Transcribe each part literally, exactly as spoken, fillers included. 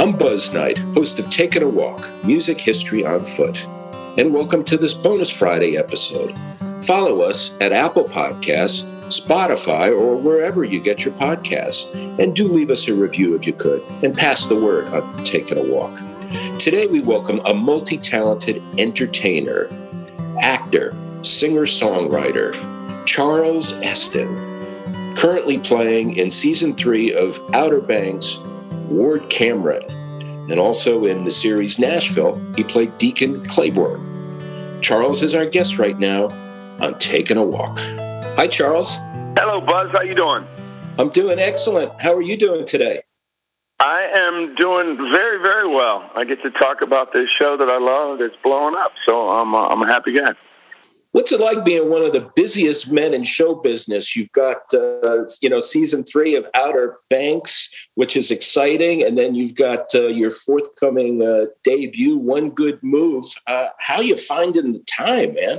I'm Buzz Knight, host of Taking a Walk, Music History on Foot, and welcome to this bonus Friday episode. Follow us at Apple Podcasts, Spotify, or wherever you get your podcasts, and do leave us a review if you could, and pass the word on Taking a Walk. Today we welcome a multi-talented entertainer, actor, singer-songwriter, Charles Esten, currently playing in season three of Outer Banks, Ward Cameron, and also in the series Nashville, he played Deacon Claiborne. Charles is our guest right now on Taking a Walk. Hi, Charles. Hello, Buzz. How you doing? I'm doing excellent. How are you doing today? I am doing very, very well. I get to talk about this show that I love that's blowing up, so I'm, uh, I'm a happy guy. What's it like being one of the busiest men in show business? You've got, uh, you know, season three of Outer Banks, which is exciting, and then you've got uh, your forthcoming uh, debut, One Good Move. Uh, how are you finding the time, man?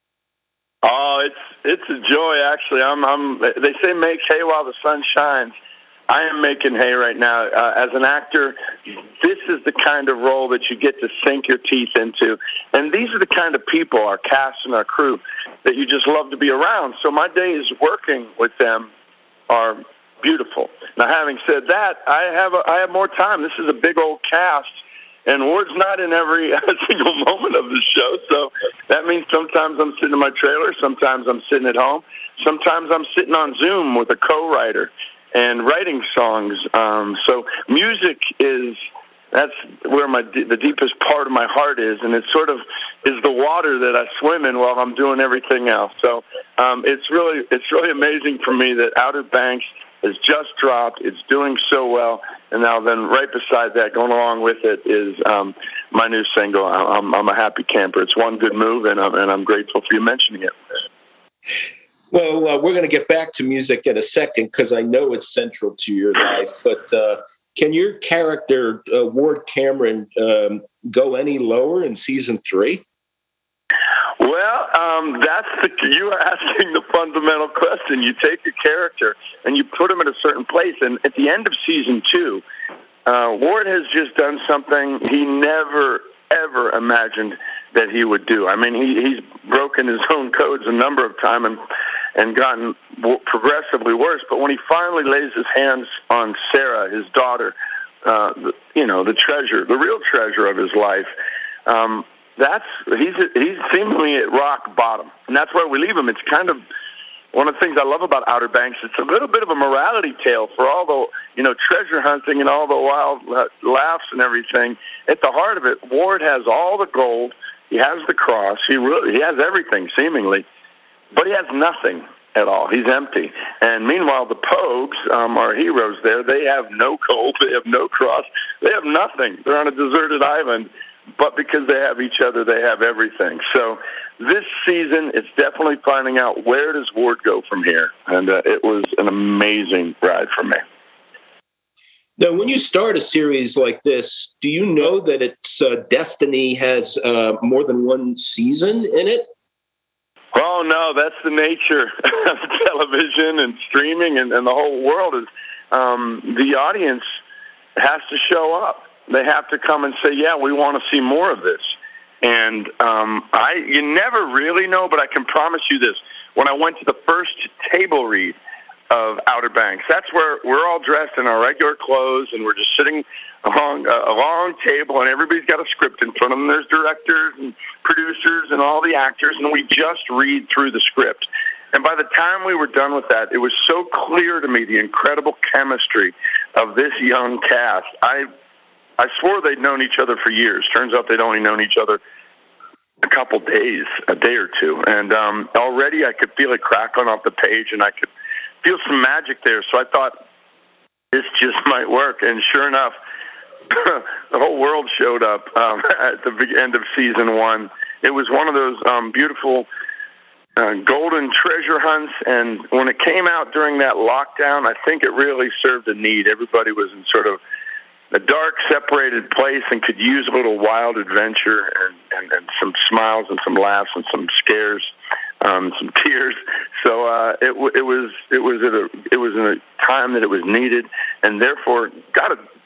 Oh, it's it's a joy. Actually, I'm. I'm. They say make hay while the sun shines. I am making hay right now. Uh, as an actor, this is the kind of role that you get to sink your teeth into. And these are the kind of people, our cast and our crew, that you just love to be around. So my days working with them are beautiful. Now, having said that, I have a, I have more time. This is a big old cast, and Ward's not in every single moment of the show. So that means sometimes I'm sitting in my trailer, sometimes I'm sitting at home, sometimes I'm sitting on Zoom with a co-writer and writing songs. Um, so music is, that's where my the deepest part of my heart is, and it sort of is the water that I swim in while I'm doing everything else. So um, it's really it's really amazing for me that Outer Banks has just dropped. It's doing so well, and now then right beside that, going along with it, is um, my new single. I'm, I'm a happy camper. It's One Good Move, and I'm, and I'm grateful for you mentioning it. Well, uh, we're going to get back to music in a second because I know it's central to your life. But uh, can your character, uh, Ward Cameron, um, go any lower in season three? Well, um, that's the, you are asking the fundamental question. You take a character and you put him in a certain place. And at the end of season two, uh, Ward has just done something he never, ever imagined that he would do. I mean, he, he's broken his own codes a number of times and, and gotten progressively worse. But when he finally lays his hands on Sarah, his daughter, uh, you know, the treasure, the real treasure of his life, um, that's he's he's seemingly at rock bottom. And that's where we leave him. It's kind of one of the things I love about Outer Banks. It's a little bit of a morality tale for all the, you know, treasure hunting and all the wild laughs and everything. At the heart of it, Ward has all the gold. He has the cross. He really, he has everything, seemingly, but he has nothing at all. He's empty. And meanwhile, the Pogues, um, our heroes there, they have no gold. They have no cross. They have nothing. They're on a deserted island, but because they have each other, they have everything. So this season, it's definitely finding out where does Ward go from here. And uh, it was an amazing ride for me. Now, when you start a series like this, do you know that its uh, destiny has uh, more than one season in it? Oh, no, that's the nature of television and streaming and, and the whole world is um, the audience has to show up. They have to come and say, yeah, we want to see more of this. And um, I, you never really know, but I can promise you this. When I went to the first table read of Outer Banks, that's where we're all dressed in our regular clothes, and we're just sitting along a, a long table, and everybody's got a script in front of them. There's directors and producers and all the actors, and we just read through the script. And by the time we were done with that, it was so clear to me the incredible chemistry of this young cast. I I swore they'd known each other for years. Turns out they'd only known each other a couple days, a day or two. And um, already I could feel it crackling off the page, and I could feel some magic there. So I thought, this just might work. And sure enough, the whole world showed up um, at the end of season one. It was one of those um, beautiful uh, golden treasure hunts. And when it came out during that lockdown, I think it really served a need. Everybody was in sort of a dark, separated place and could use a little wild adventure and, and, and some smiles and some laughs and some scares, um, some tears. So uh, it, it was it was at a it was in a time that it was needed, and therefore got a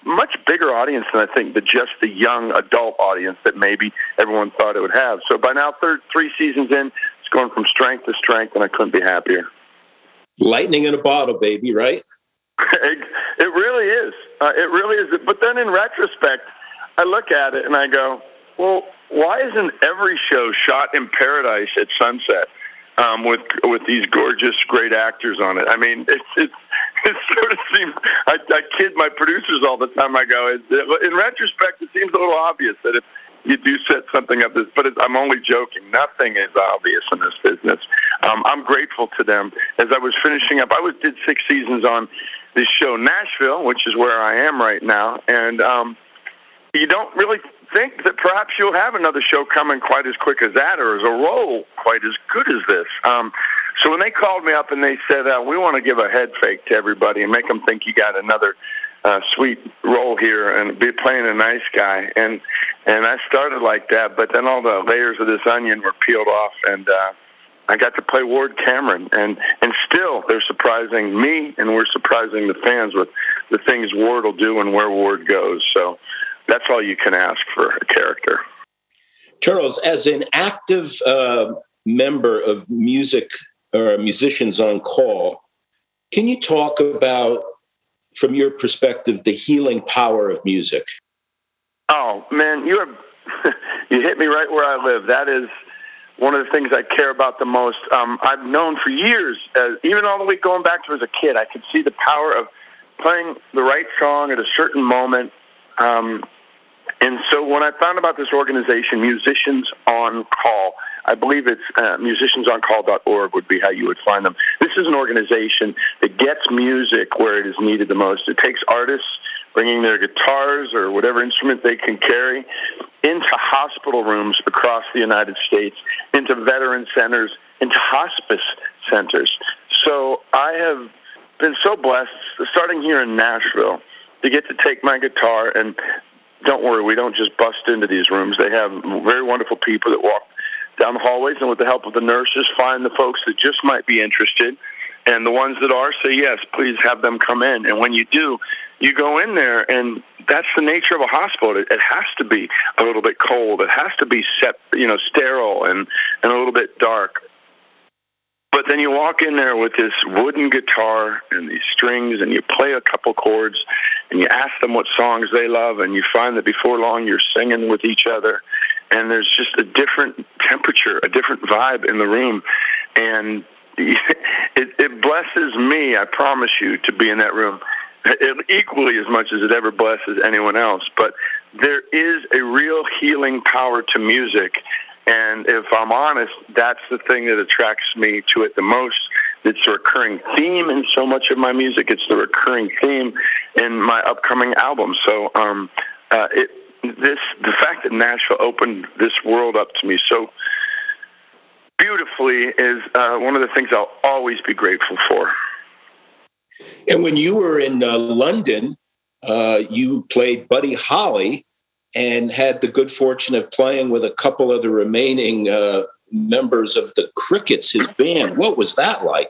much bigger audience than I think the just the young adult audience that maybe everyone thought it would have. So by now, third, three seasons in, it's going from strength to strength, and I couldn't be happier. Lightning in a bottle, baby, right? it, it really is. Uh, it really is. But then in retrospect, I look at it and I go, well, why isn't every show shot in paradise at sunset um, with with these gorgeous, great actors on it? I mean, it's it's it sort of seems. I, I kid my producers all the time. I go, it, in retrospect, it seems a little obvious that if you do set something up, this, but it's, I'm only joking. Nothing is obvious in this business. Um, I'm grateful to them. As I was finishing up, I was did six seasons on this show, Nashville, which is where I am right now, and um, you don't really think that perhaps you'll have another show coming quite as quick as that, or as a role quite as good as this. Um, so when they called me up and they said, uh, we want to give a head fake to everybody and make them think you got another uh, sweet role here and be playing a nice guy. And, and I started like that, but then all the layers of this onion were peeled off, and uh, I got to play Ward Cameron. And, and still they're surprising me, and we're surprising the fans with the things Ward will do and where Ward goes. So that's all you can ask for a character. Charles, as an active uh, member of music or Musicians on Call, can you talk about, from your perspective, the healing power of music? Oh, man, you are, you hit me right where I live. That is one of the things I care about the most. Um, I've known for years, uh, even all the way going back to as a kid, I could see the power of playing the right song at a certain moment. Um, and so when I found about this organization, Musicians on Call, I believe it's uh, musicians on call dot org would be how you would find them. This is an organization that gets music where it is needed the most. It takes artists bringing their guitars or whatever instrument they can carry into hospital rooms across the United States, into veteran centers, into hospice centers. So I have been so blessed, starting here in Nashville, to get to take my guitar, and don't worry, we don't just bust into these rooms. They have very wonderful people that walk down the hallways, and with the help of the nurses, find the folks that just might be interested. And the ones that are, say, yes, please have them come in. And when you do, you go in there, and that's the nature of a hospital. It, it has to be a little bit cold. It has to be set, you know, sterile and, and a little bit dark. But then you walk in there with this wooden guitar and these strings, and you play a couple chords, and you ask them what songs they love, and you find that before long you're singing with each other. And there's just a different temperature, a different vibe in the room. And it, it blesses me, I promise you, to be in that room, it, equally as much as it ever blesses anyone else. But there is a real healing power to music. And if I'm honest, that's the thing that attracts me to it the most. It's a recurring theme in so much of my music. It's the recurring theme in my upcoming album. So um, uh, it This the fact that Nashville opened this world up to me so beautifully is uh, one of the things I'll always be grateful for. And when you were in uh, London, uh, you played Buddy Holly and had the good fortune of playing with a couple of the remaining uh, members of the Crickets, his band. What was that like?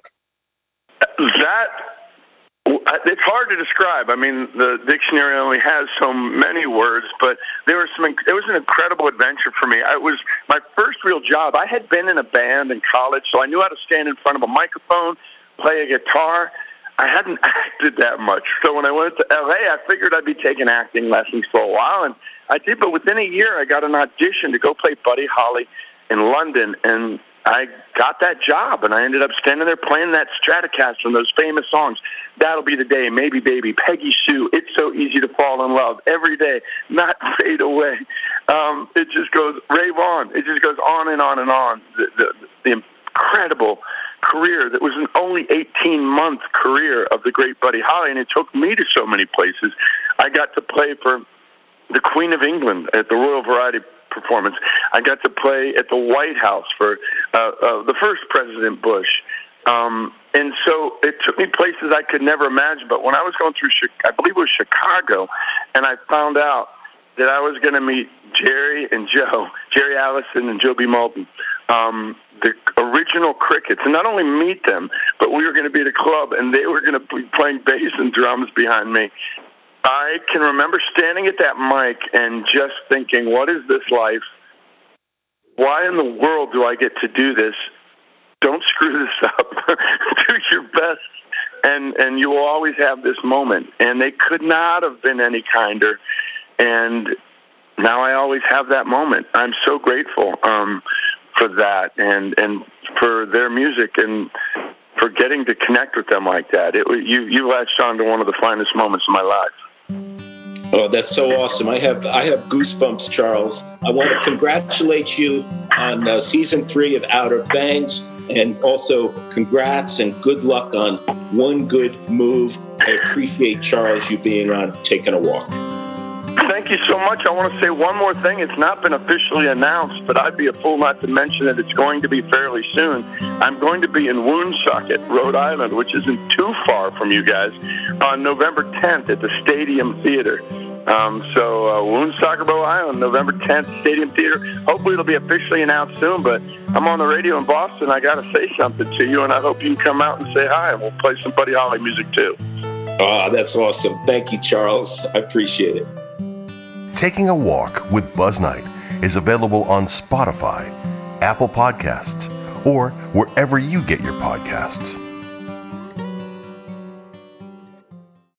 That It's hard to describe. I mean, the dictionary only has so many words, but there was some. It was an incredible adventure for me. It was my first real job. I had been in a band in college, so I knew how to stand in front of a microphone, play a guitar. I hadn't acted that much. So when I went to L A, I figured I'd be taking acting lessons for a while, and I did. But within a year, I got an audition to go play Buddy Holly in London, and I got that job, and I ended up standing there playing that Stratocaster and those famous songs. That'll Be the Day, Maybe Baby, Peggy Sue, It's So Easy to Fall in Love, Every Day, Not Fade Away. Um, it just goes, rave on. It just goes on and on and on. The, the, the incredible career that was an only eighteen-month career of the great Buddy Holly, and it took me to so many places. I got to play for the Queen of England at the Royal Variety performance. I got to play at the White House for uh, uh, the first President Bush. Um, and so it took me places I could never imagine. But when I was going through, I believe it was Chicago, and I found out that I was going to meet Jerry and Joe, Jerry Allison and Joe B. Moulton, um, the original Crickets. And not only meet them, but we were going to be at a club, and they were going to be playing bass and drums behind me. I can remember standing at that mic and just thinking, what is this life? Why in the world do I get to do this? Don't screw this up. Do your best, and, and you will always have this moment. And they could not have been any kinder. And now I always have that moment. I'm so grateful um, for that and, and for their music and for getting to connect with them like that. It, you, you latched on to one of the finest moments of my life. Oh, that's so awesome. I have I have goosebumps, Charles. I want to congratulate you on uh, season three of Outer Banks, and also congrats and good luck on One Good Move. I appreciate, Charles, you being on Taking a Walk. Thank you so much. I want to say one more thing. It's not been officially announced, but I'd be a fool not to mention that it's going to be fairly soon. I'm going to be in Woonsocket, Rhode Island, which isn't too far from you guys, on November tenth at the Stadium Theater. Um, so uh, Woonsocket, Rhode Island, November tenth, Stadium Theater. Hopefully it'll be officially announced soon, but I'm on the radio in Boston. I got to say something to you, and I hope you can come out and say hi, and we'll play some Buddy Holly music too. Oh, that's awesome. Thank you, Charles. I appreciate it. Taking a Walk with Buzz Knight is available on Spotify, Apple Podcasts, or wherever you get your podcasts.